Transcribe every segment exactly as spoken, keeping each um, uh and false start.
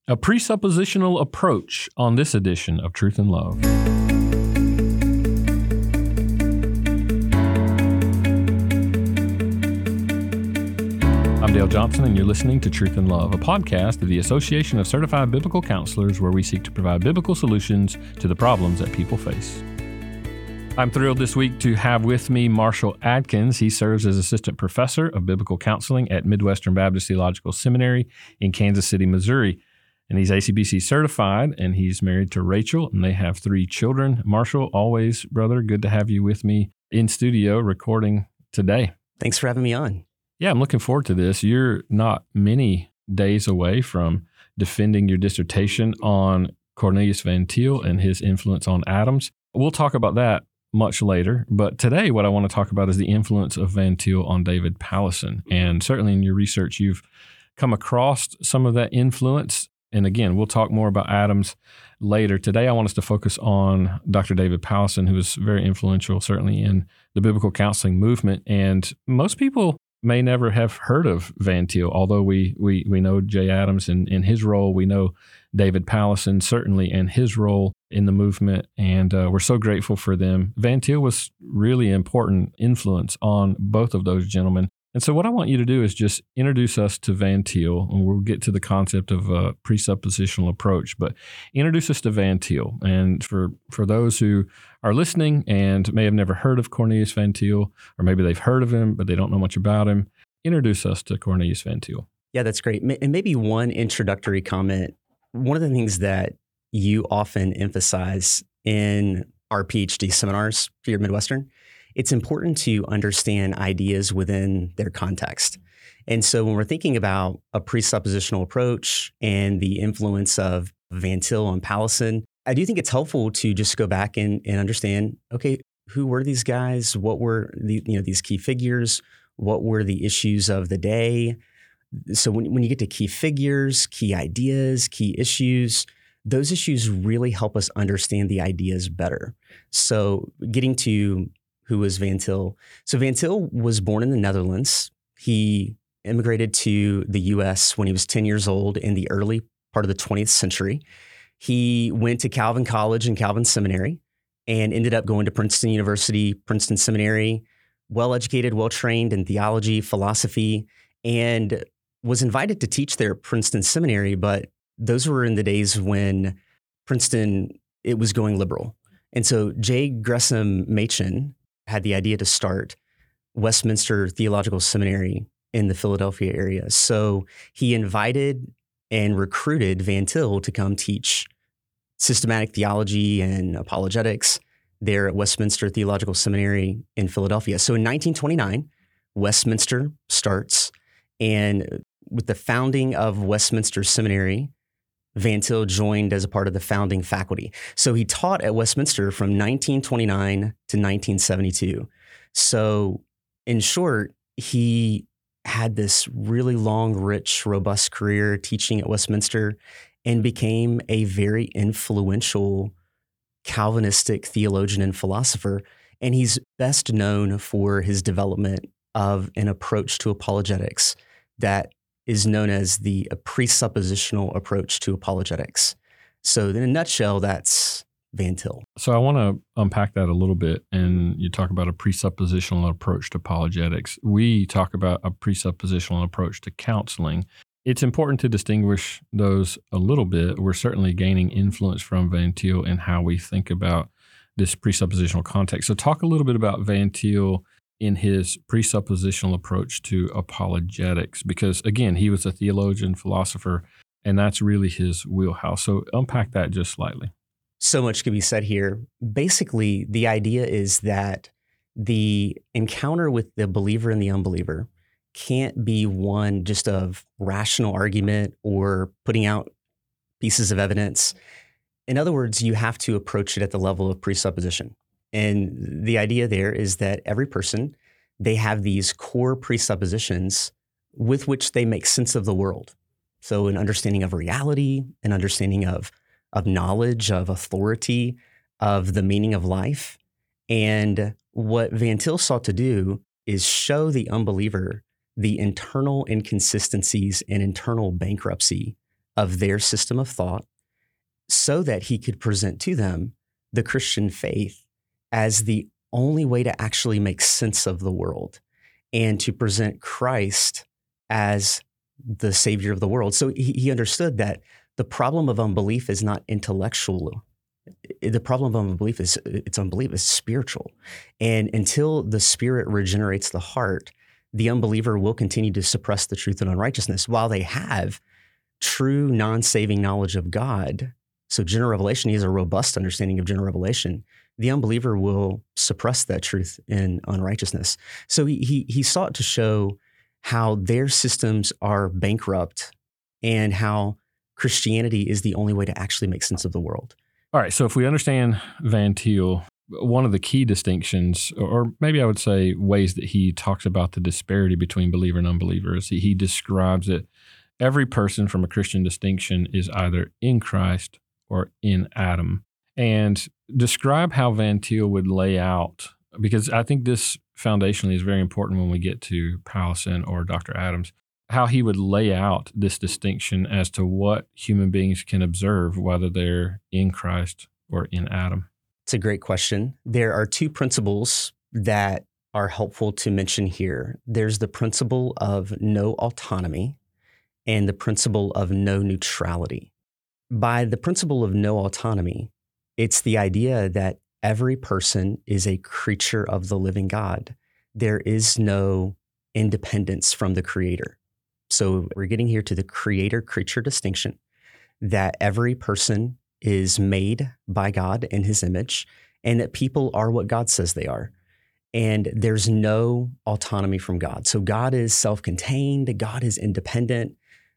A presuppositional approach on this edition of Truth and Love. I'm Dale Johnson, and you're listening to Truth and Love, a podcast of the Association of Certified Biblical Counselors, where we seek to provide biblical solutions to the problems that people face. I'm thrilled this week to have with me Marshall Adkins. He serves as Assistant Professor of Biblical Counseling at Midwestern Baptist Theological Seminary in Kansas City, Missouri. And he's A C B C certified, and he's married to Rachel, and they have three children. Marshall, always, brother, good to have you with me in studio recording today. Thanks for having me on. Yeah, I'm looking forward to this. You're not many days away from defending your dissertation on Cornelius Van Til and his influence on Adams. We'll talk about that much later, but today what I want to talk about is the influence of Van Til on David Powlison. And certainly in your research, you've come across some of that influence. And again, we'll talk more about Adams later. Today, I want us to focus on Doctor David Powlison, who was very influential, certainly in the biblical counseling movement. And most people may never have heard of Van Til, although we we we know Jay Adams and, and his role. We know David Powlison, certainly, and his role in the movement. And uh, we're so grateful for them. Van Til was really important influence on both of those gentlemen. And so what I want you to do is just introduce us to Van Til, and we'll get to the concept of a presuppositional approach, but introduce us to Van Til. And for, for those who are listening and may have never heard of Cornelius Van Til, or maybe they've heard of him, but they don't know much about him, introduce us to Cornelius Van Til. Yeah, that's great. And maybe one introductory comment. One of the things that you often emphasize in our PhD seminars here at Midwestern, it's important to understand ideas within their context. And so when we're thinking about a presuppositional approach and the influence of Van Til on Powlison, I do think it's helpful to just go back and, and understand, okay, who were these guys? What were the, you know, these key figures? What were the issues of the day? So when, when you get to key figures, key ideas, key issues, those issues really help us understand the ideas better. So getting to who was Van Til. So Van Til was born in the Netherlands. He immigrated to the U S when he was ten years old in the early part of the twentieth century. He went to Calvin College and Calvin Seminary and ended up going to Princeton University, Princeton Seminary, well-educated, well-trained in theology, philosophy, and was invited to teach there at Princeton Seminary, but those were in the days when Princeton, it was going liberal. And so J. Gresham Machen had the idea to start Westminster Theological Seminary in the Philadelphia area. So he invited and recruited Van Til to come teach systematic theology and apologetics there at Westminster Theological Seminary in Philadelphia. So in nineteen twenty-nine, Westminster starts, and with the founding of Westminster Seminary, Van Til joined as a part of the founding faculty. So he taught at Westminster from nineteen twenty-nine to nineteen seventy-two. So in short, he had this really long, rich, robust career teaching at Westminster and became a very influential Calvinistic theologian and philosopher. And he's best known for his development of an approach to apologetics that is known as the presuppositional approach to apologetics. So in a nutshell, that's Van Til. So I want to unpack that a little bit. And you talk about a presuppositional approach to apologetics. We talk about a presuppositional approach to counseling. It's important to distinguish those a little bit. We're certainly gaining influence from Van Til in how we think about this presuppositional context. So talk a little bit about Van Til in his presuppositional approach to apologetics, because again, he was a theologian, philosopher, and that's really his wheelhouse. So unpack that just slightly. So much could be said here. Basically, the idea is that the encounter with the believer and the unbeliever can't be one just of rational argument or putting out pieces of evidence. In other words, you have to approach it at the level of presupposition. And the idea there is that every person, they have these core presuppositions with which they make sense of the world. So an understanding of reality, an understanding of, of knowledge, of authority, of the meaning of life. And what Van Til sought to do is show the unbeliever the internal inconsistencies and internal bankruptcy of their system of thought so that he could present to them the Christian faith as the only way to actually make sense of the world and to present Christ as the savior of the world. So he, he understood that the problem of unbelief is not intellectual. The problem of unbelief is it's unbelief is spiritual. And until the spirit regenerates the heart, the unbeliever will continue to suppress the truth and unrighteousness while they have true non-saving knowledge of God. So general revelation, he has a robust understanding of general revelation. The unbeliever will suppress that truth in unrighteousness. So he, he, he sought to show how their systems are bankrupt and how Christianity is the only way to actually make sense of the world. All right. So if we understand Van Til, one of the key distinctions, or maybe I would say ways that he talks about the disparity between believer and unbeliever, is he, he describes that every person from a Christian distinction is either in Christ or in Adam. And describe how Van Til would lay out, because I think this foundationally is very important when we get to Powlison or Doctor Adams, how he would lay out this distinction as to what human beings can observe, whether they're in Christ or in Adam. It's a great question. There are two principles that are helpful to mention here. There's the principle of no autonomy and the principle of no neutrality. By the principle of no autonomy, it's the idea that every person is a creature of the living God. There is no independence from the Creator. So we're getting here to the creator-creature distinction, that every person is made by God in his image, and that people are what God says they are. And there's no autonomy from God. So God is self-contained, God is independent.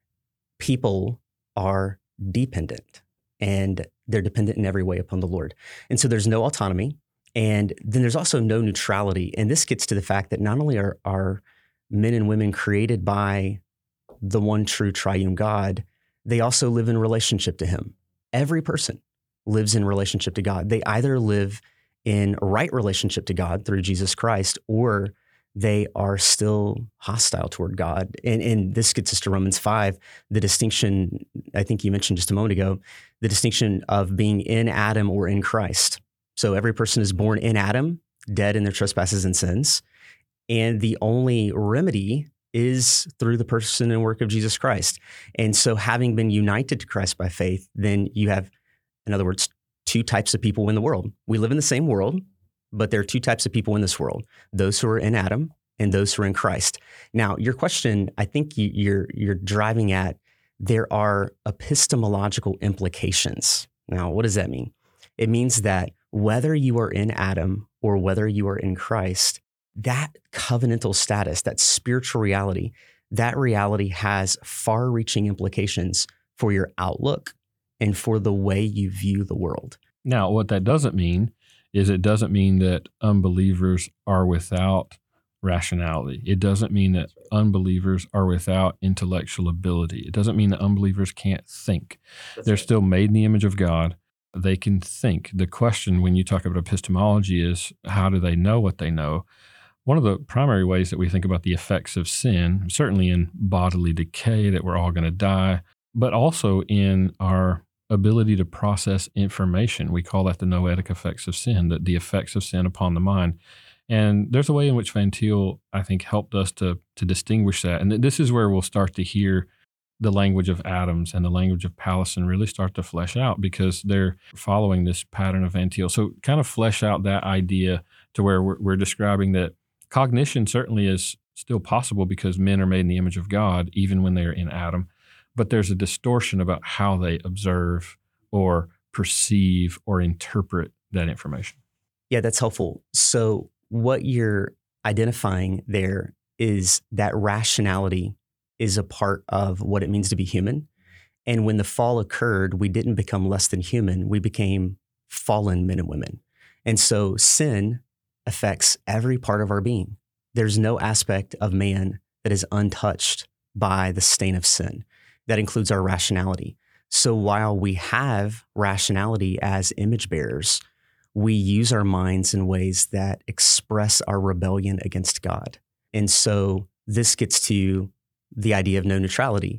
People are dependent, and they're dependent in every way upon the Lord. And so there's no autonomy. And then there's also no neutrality. And this gets to the fact that not only are, are men and women created by the one true triune God, they also live in relationship to him. Every person lives in relationship to God. They either live in right relationship to God through Jesus Christ, or they are still hostile toward God. And, and this gets us to Romans five, the distinction, I think you mentioned just a moment ago, the distinction of being in Adam or in Christ. So every person is born in Adam, dead in their trespasses and sins. And the only remedy is through the person and work of Jesus Christ. And so having been united to Christ by faith, then you have, in other words, two types of people in the world. We live in the same world, but there are two types of people in this world, those who are in Adam and those who are in Christ. Now, your question, I think you, you're you're driving at, there are epistemological implications. Now, what does that mean? It means that whether you are in Adam or whether you are in Christ, that covenantal status, that spiritual reality, that reality has far-reaching implications for your outlook and for the way you view the world. Now, what that doesn't mean is it doesn't mean that unbelievers are without rationality. It doesn't mean that unbelievers are without intellectual ability. It doesn't mean that unbelievers can't think. That's They're right. Still made in the image of God. They can think. The question when you talk about epistemology is, how do they know what they know? One of the primary ways that we think about the effects of sin, certainly in bodily decay, that we're all going to die, but also in our ability to process information. We call that the noetic effects of sin, the, the effects of sin upon the mind. And there's a way in which Van Til, I think, helped us to, to distinguish that. And this is where we'll start to hear the language of Adams and the language of Powlison really start to flesh out, because they're following this pattern of Van Til. So kind of flesh out that idea to where we're, we're describing that cognition certainly is still possible because men are made in the image of God, even when they are in Adam. But there's a distortion about how they observe or perceive or interpret that information. Yeah, that's helpful. So what you're identifying there is that rationality is a part of what it means to be human. And when the fall occurred, we didn't become less than human. We became fallen men and women. And so sin affects every part of our being. There's no aspect of man that is untouched by the stain of sin. That includes our rationality. So while we have rationality as image bearers, we use our minds in ways that express our rebellion against God. And so this gets to the idea of no neutrality,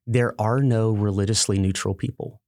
there are no religiously neutral people.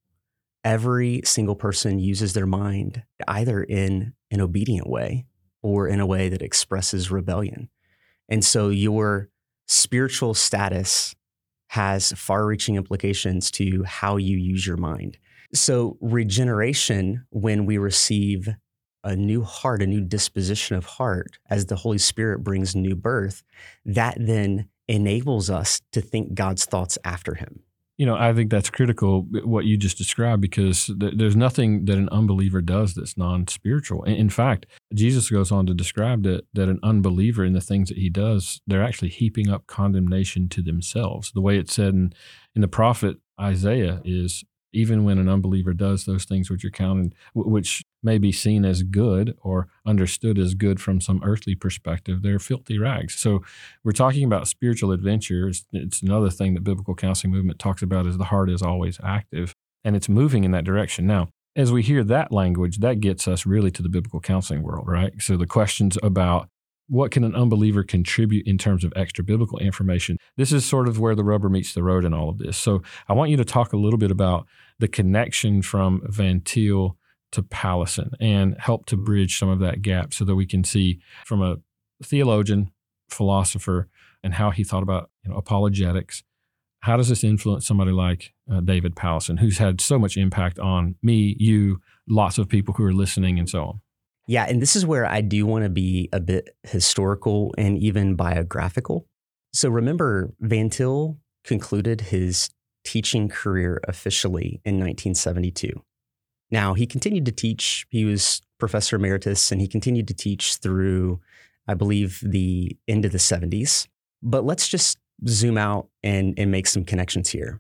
Every single person uses their mind either in an obedient way or in a way that expresses rebellion. And so your spiritual status has far-reaching implications to how you use your mind. So regeneration, when we receive a new heart, a new disposition of heart, as the Holy Spirit brings new birth, that then enables us to think God's thoughts after him. You know, I think that's critical, what you just described, because th- there's nothing that an unbeliever does that's non-spiritual. In, in fact, Jesus goes on to describe that, that an unbeliever in the things that he does, they're actually heaping up condemnation to themselves. The way it's said in, in the prophet Isaiah is, even when an unbeliever does those things which are counted, which may be seen as good or understood as good from some earthly perspective, they're filthy rags. So we're talking about spiritual adventure. It's, it's another thing that biblical counseling movement talks about, is the heart is always active, and it's moving in that direction. Now, as we hear that language, that gets us really to the biblical counseling world, right? So the questions about what can an unbeliever contribute in terms of extra biblical information? This is sort of where the rubber meets the road in all of this. So I want you to talk a little bit about the connection from Van Til to Powlison and help to bridge some of that gap so that we can see from a theologian, philosopher, and how he thought about, you know, apologetics. How does this influence somebody like uh, David Powlison, who's had so much impact on me, you, lots of people who are listening, and so on? Yeah, and this is where I do want to be a bit historical and even biographical. So remember, Van Til concluded his teaching career officially in nineteen seventy-two. Now, he continued to teach. He was professor emeritus, and he continued to teach through, I believe, the end of the seventies. But let's just zoom out and, and make some connections here.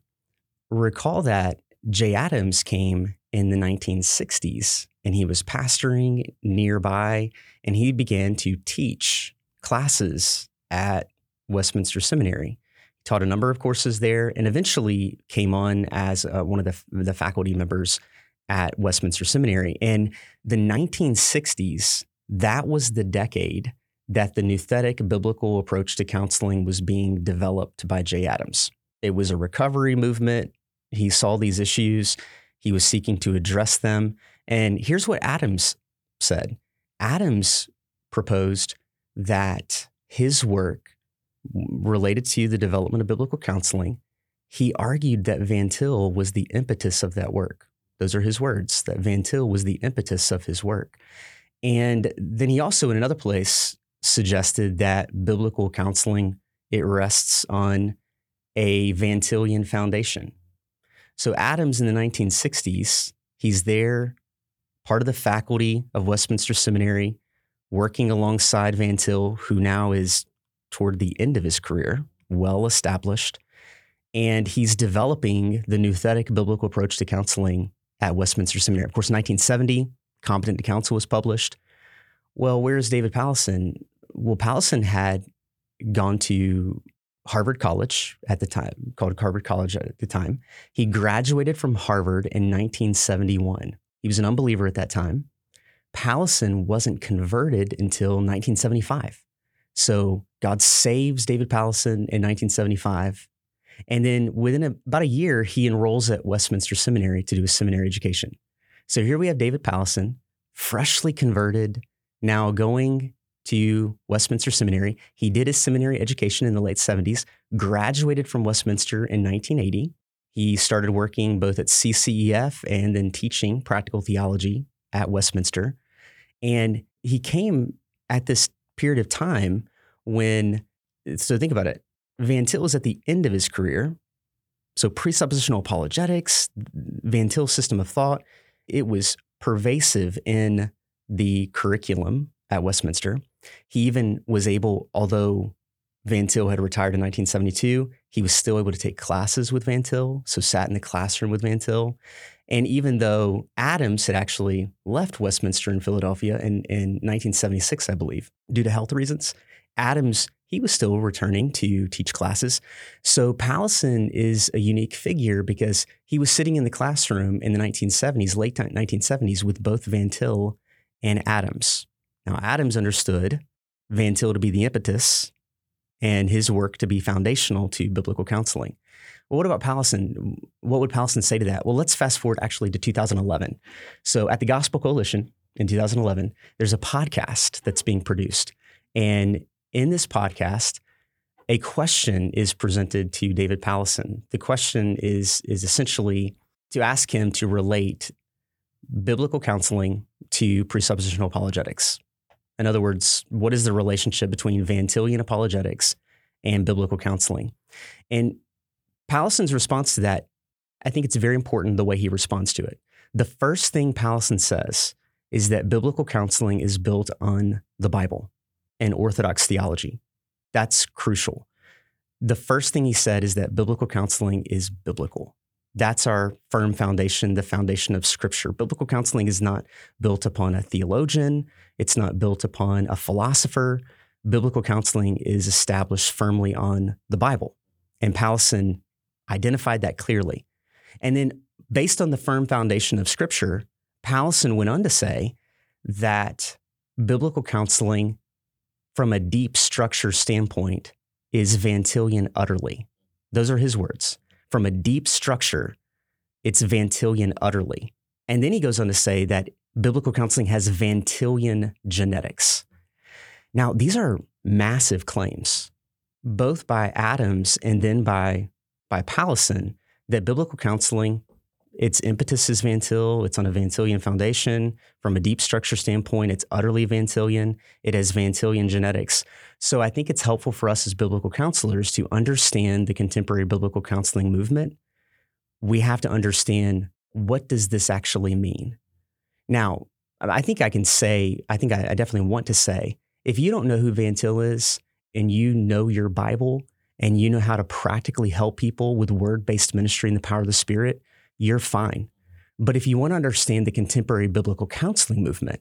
Recall that Jay Adams came in the nineteen sixties, and he was pastoring nearby, and he began to teach classes at Westminster Seminary. He taught a number of courses there, and eventually came on as uh, one of the, the faculty members at Westminster Seminary. In the nineteen sixties, that was the decade that the nouthetic biblical approach to counseling was being developed by Jay Adams. It was a recovery movement. He saw these issues. He was seeking to address them. And here's what Adams said. Adams proposed that his work related to the development of biblical counseling, he argued that Van Til was the impetus of that work. Those are his words, that Van Til was the impetus of his work. And then he also, in another place, suggested that biblical counseling, it rests on a Van Tilian foundation. So Adams in the nineteen sixties, he's there, part of the faculty of Westminster Seminary, working alongside Van Til, who now is toward the end of his career, well established, and he's developing the nouthetic biblical approach to counseling at Westminster Seminary. Of course, in nineteen seventy, Competent to Counsel was published. Well, where's David Powlison? Well, Powlison had gone to Harvard College at the time, called Harvard College at the time. He graduated from Harvard in nineteen seventy-one. He was an unbeliever at that time. Powlison wasn't converted until nineteen seventy-five. So God saves David Powlison in nineteen seventy-five. And then within a, about a year, he enrolls at Westminster Seminary to do a seminary education. So here we have David Powlison, freshly converted, now going to Westminster Seminary. He did his seminary education in the late seventies, graduated from Westminster in nineteen eighty. He started working both at C C E F and then teaching practical theology at Westminster. And he came at this period of time when, so think about it, Van Til was at the end of his career. So presuppositional apologetics, Van Til's system of thought, it was pervasive in the curriculum at Westminster. He even was able, although Van Til had retired in nineteen seventy-two, he was still able to take classes with Van Til, so sat in the classroom with Van Til. And even though Adams had actually left Westminster in Philadelphia in, in nineteen seventy-six, I believe, due to health reasons, Adams, he was still returning to teach classes. So Powlison is a unique figure because he was sitting in the classroom in the nineteen seventies, late nineteen seventies, with both Van Til and Adams. Now, Adams understood Van Til to be the impetus and his work to be foundational to biblical counseling. Well, what about Powlison? What would Powlison say to that? Well, let's fast forward actually to two thousand eleven. So at the Gospel Coalition in two thousand eleven, there's a podcast that's being produced. And in this podcast, a question is presented to David Powlison. The question is, is essentially to ask him to relate biblical counseling to presuppositional apologetics. In other words, what is the relationship between Van Tillian apologetics and biblical counseling? And Powlison's response to that, I think it's very important the way he responds to it. The first thing Powlison says is that biblical counseling is built on the Bible and Orthodox theology. That's crucial. The first thing he said is that biblical counseling is biblical. That's our firm foundation, the foundation of Scripture. Biblical counseling is not built upon a theologian. It's not built upon a philosopher. Biblical counseling is established firmly on the Bible. And Powlison identified that clearly. And then based on the firm foundation of Scripture, Powlison went on to say that biblical counseling from a deep structure standpoint is Van Tillian utterly. Those are his words. From a deep structure, it's Van Tillian utterly. And then he goes on to say that biblical counseling has Van Tillian genetics. Now, these are massive claims, both by Adams and then by, by Powlison, that biblical counseling, its impetus is Van Til, it's on a Van Tillian foundation. From a deep structure standpoint, it's utterly Van Tillian. It has Van Tillian genetics. So I think it's helpful for us as biblical counselors to understand the contemporary biblical counseling movement. We have to understand, what does this actually mean? Now, I think I can say, I think I, I definitely want to say, if you don't know who Van Til is and you know your Bible and you know how to practically help people with word-based ministry and the power of the Spirit, you're fine. But if you want to understand the contemporary biblical counseling movement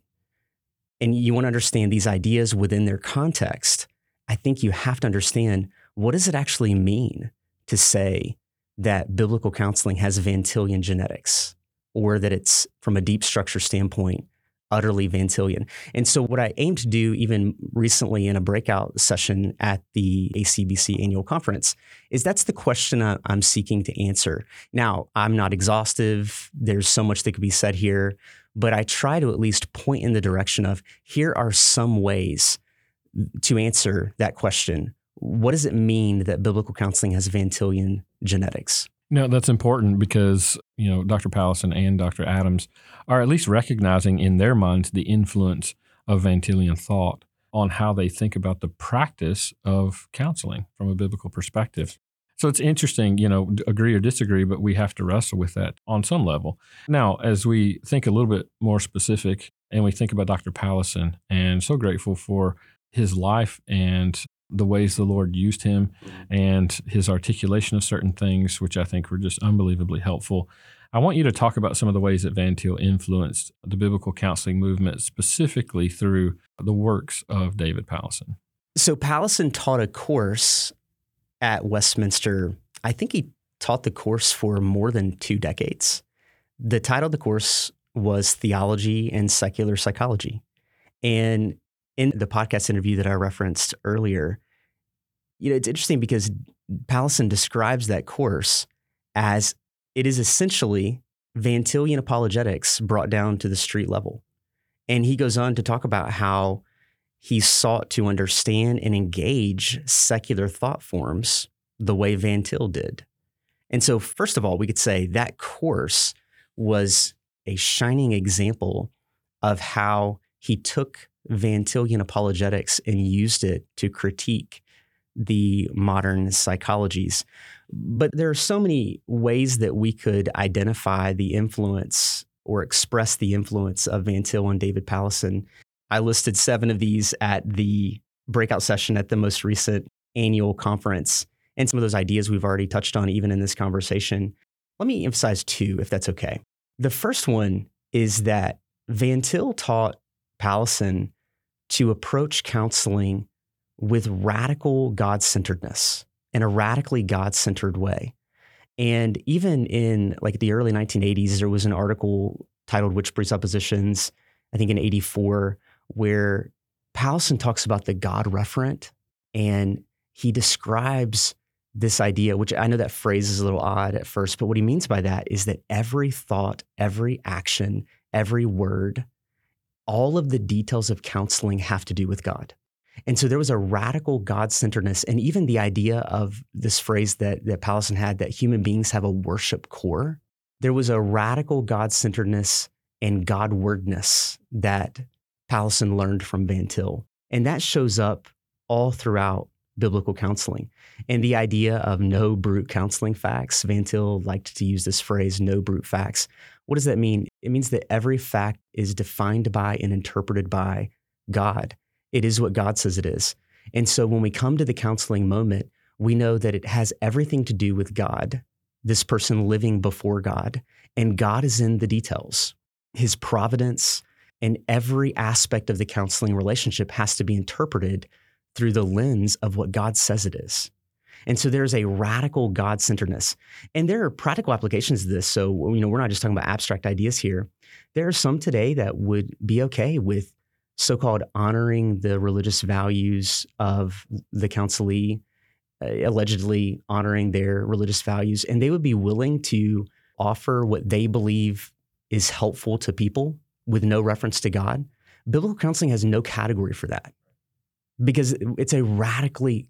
and you want to understand these ideas within their context, I think you have to understand, what does it actually mean to say that biblical counseling has Van Tillian genetics, or that it's, from a deep structure standpoint, utterly Van Tillian? And so what I aim to do even recently in a breakout session at the A C B C annual conference is, that's the question I, I'm seeking to answer. Now, I'm not exhaustive. There's so much that could be said here, but I try to at least point in the direction of, here are some ways to answer that question. What does it mean that biblical counseling has Van Tillian genetics? No, that's important because, you know, Doctor Powlison and Doctor Adams are at least recognizing in their minds the influence of Van Tillian thought on how they think about the practice of counseling from a biblical perspective. So it's interesting, you know, agree or disagree, but we have to wrestle with that on some level. Now, as we think a little bit more specific and we think about Doctor Powlison, and so grateful for his life and the ways the Lord used him and his articulation of certain things, which I think were just unbelievably helpful. I want you to talk about some of the ways that Van Til influenced the biblical counseling movement, specifically through the works of David Powlison. So Powlison taught a course at Westminster. I think he taught the course for more than two decades. The title of the course was Theology and Secular Psychology. And in the podcast interview that I referenced earlier, you know, it's interesting because Powlison describes that course as, it is essentially Van Tillian apologetics brought down to the street level. And he goes on to talk about how he sought to understand and engage secular thought forms the way Van Til did. And so, first of all, we could say that course was a shining example of how he took Van Tillian apologetics and used it to critique the modern psychologies. But there are so many ways that we could identify the influence or express the influence of Van Til on David Powlison. I listed seven of these at the breakout session at the most recent annual conference. And some of those ideas we've already touched on even in this conversation. Let me emphasize two, if that's okay. The first one is that Van Til taught Powlison to approach counseling with radical God-centeredness, in a radically God-centered way. And even in like the early nineteen eighties, there was an article titled Which Presuppositions, I think in eighty-four, where Powlison talks about the God referent, and he describes this idea, which I know that phrase is a little odd at first, but what he means by that is that every thought, every action, every word, all of the details of counseling have to do with God. And so there was a radical God-centeredness, and even the idea of this phrase that, that Powlison had, that human beings have a worship core. There was a radical God-centeredness and God-wordness that Powlison learned from Van Til. And that shows up all throughout biblical counseling. And the idea of no brute counseling facts, Van Til liked to use this phrase, no brute facts. What does that mean? It means that every fact is defined by and interpreted by God. It is what God says it is. And so when we come to the counseling moment, we know that it has everything to do with God, this person living before God, and God is in the details. His providence and every aspect of the counseling relationship has to be interpreted through the lens of what God says it is. And so there's a radical God-centeredness. And there are practical applications to this. So, you know, we're not just talking about abstract ideas here. There are some today that would be okay with so-called honoring the religious values of the counselee, uh, allegedly honoring their religious values. And they would be willing to offer what they believe is helpful to people with no reference to God. Biblical counseling has no category for that because it's a radically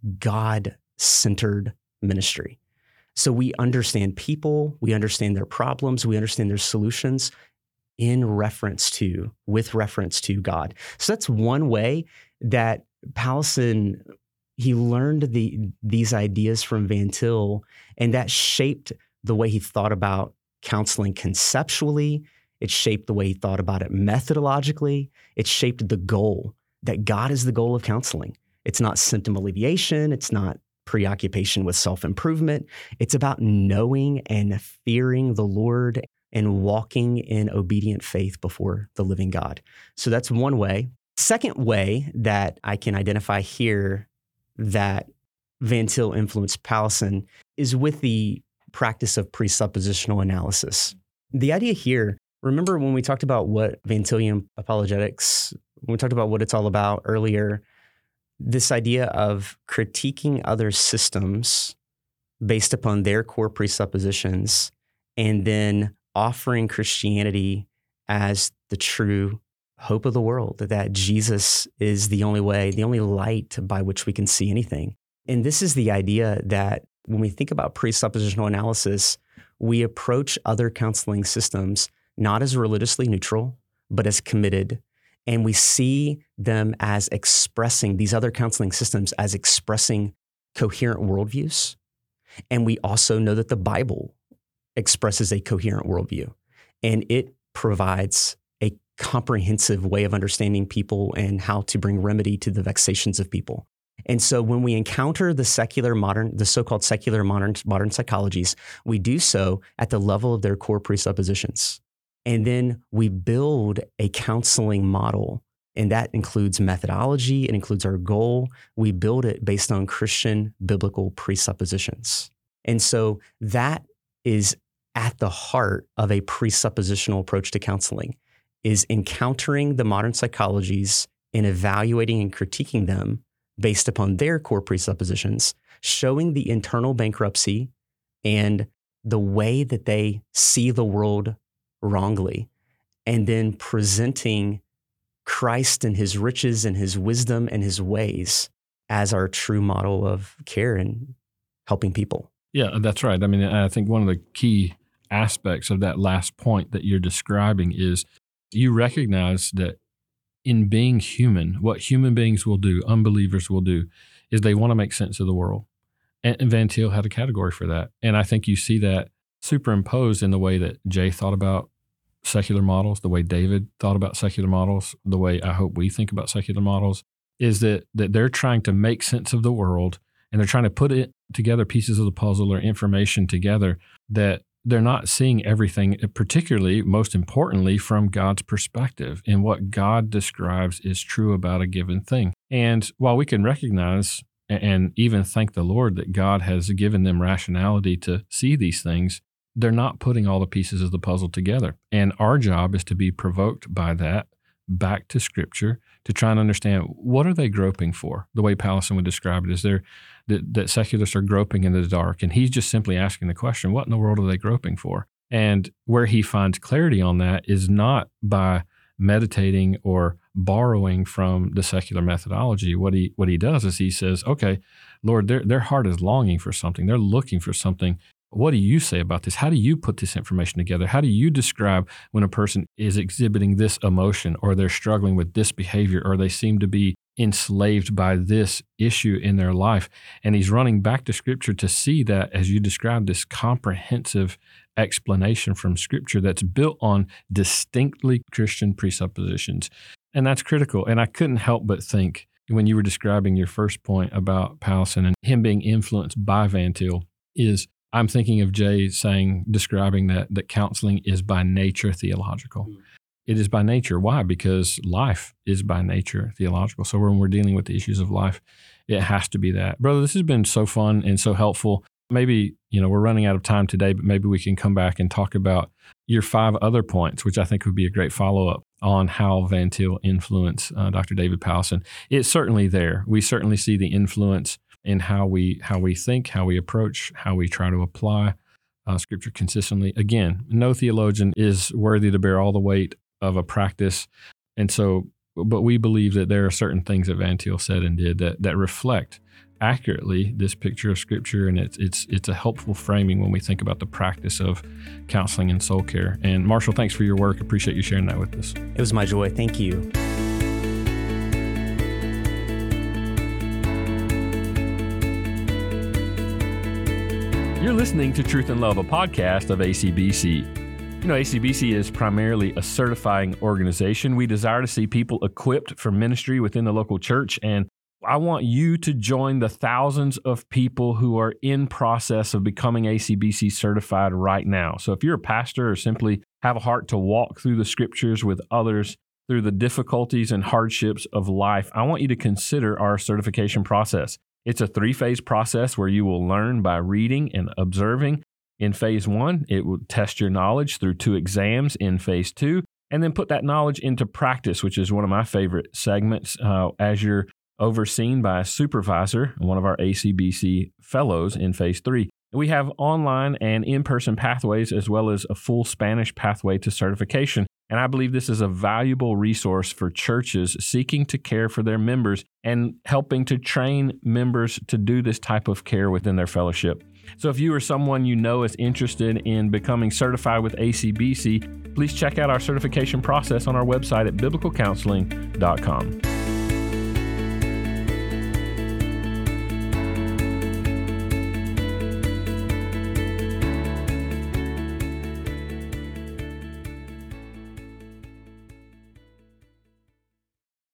God-centered ministry. So we understand people, we understand their problems, we understand their solutions in reference to, with reference to God. So that's one way that Powlison, he learned the these ideas from Van Til, and that shaped the way he thought about counseling conceptually. It shaped the way he thought about it methodologically. It shaped the goal, that God is the goal of counseling. It's not symptom alleviation. It's not preoccupation with self-improvement. It's about knowing and fearing the Lord and walking in obedient faith before the living God. So that's one way. Second way that I can identify here that Van Til influenced Powlison is with the practice of presuppositional analysis. The idea here, remember when we talked about what Van Tilian apologetics, when we talked about what it's all about earlier, this idea of critiquing other systems based upon their core presuppositions and then offering Christianity as the true hope of the world, that Jesus is the only way, the only light by which we can see anything. And this is the idea that when we think about presuppositional analysis, we approach other counseling systems not as religiously neutral, but as committed. And we see them as expressing, these other counseling systems as expressing coherent worldviews. And we also know that the Bible expresses a coherent worldview, and it provides a comprehensive way of understanding people and how to bring remedy to the vexations of people. And so when we encounter the secular modern, the so-called secular modern, modern psychologies, we do so at the level of their core presuppositions. And then we build a counseling model, and that includes methodology, it includes our goal. We build it based on Christian biblical presuppositions. And so that is at the heart of a presuppositional approach to counseling, is encountering the modern psychologies and evaluating and critiquing them based upon their core presuppositions, showing the internal bankruptcy and the way that they see the world wrongly, and then presenting Christ and his riches and his wisdom and his ways as our true model of care and helping people. Yeah, that's right. I mean, I think one of the key aspects of that last point that you're describing is you recognize that in being human, what human beings will do, unbelievers will do, is they want to make sense of the world. And, and Van Til had a category for that. And I think you see that superimposed in the way that Jay thought about secular models, the way David thought about secular models, the way I hope we think about secular models, is that that they're trying to make sense of the world, and they're trying to put it together, pieces of the puzzle or information together, that they're not seeing everything, particularly, most importantly, from God's perspective and what God describes is true about a given thing. And while we can recognize and even thank the Lord that God has given them rationality to see these things, they're not putting all the pieces of the puzzle together. And our job is to be provoked by that, back to Scripture to try and understand what are they groping for. The way Powlison would describe it is there that, that secularists are groping in the dark, and he's just simply asking the question, what in the world are they groping for? And where he finds clarity on that is not by meditating or borrowing from the secular methodology. What he what he does is he says, okay, Lord, their their heart is longing for something. They're looking for something. What do you say about this? How do you put this information together? How do you describe when a person is exhibiting this emotion, or they're struggling with this behavior, or they seem to be enslaved by this issue in their life? And he's running back to Scripture to see that, as you described, this comprehensive explanation from Scripture that's built on distinctly Christian presuppositions. And that's critical. And I couldn't help but think, when you were describing your first point about Powlison and him being influenced by Van Til, is I'm thinking of Jay saying, describing that that counseling is by nature theological. Mm. It is by nature. Why? Because life is by nature theological. So when we're dealing with the issues of life, it has to be that. Brother, this has been so fun and so helpful. Maybe, you know, we're running out of time today, but maybe we can come back and talk about your five other points, which I think would be a great follow-up on how Van Til influenced uh, Doctor David Powlison. It's certainly there. We certainly see the influence in how we how we think, how we approach, how we try to apply uh, Scripture consistently. Again, no theologian is worthy to bear all the weight of a practice. And so, but we believe that there are certain things that Van Til said and did that that reflect accurately this picture of Scripture, and it's it's it's a helpful framing when we think about the practice of counseling and soul care. And Marshall, thanks for your work. Appreciate you sharing that with us. It was my joy. Thank you. You're listening to Truth and Love, a podcast of A C B C. You know, A C B C is primarily a certifying organization. We desire to see people equipped for ministry within the local church, and I want you to join the thousands of people who are in process of becoming A C B C certified right now. So if you're a pastor or simply have a heart to walk through the Scriptures with others through the difficulties and hardships of life, I want you to consider our certification process. It's a three-phase process where you will learn by reading and observing. In phase one, it will test your knowledge through two exams in phase two, and then put that knowledge into practice, which is one of my favorite segments uh, as you're overseen by a supervisor, one of our A C B C fellows in phase three. We have online and in-person pathways, as well as a full Spanish pathway to certification. And I believe this is a valuable resource for churches seeking to care for their members and helping to train members to do this type of care within their fellowship. So if you or someone you know is interested in becoming certified with A C B C, please check out our certification process on our website at biblical counseling dot com.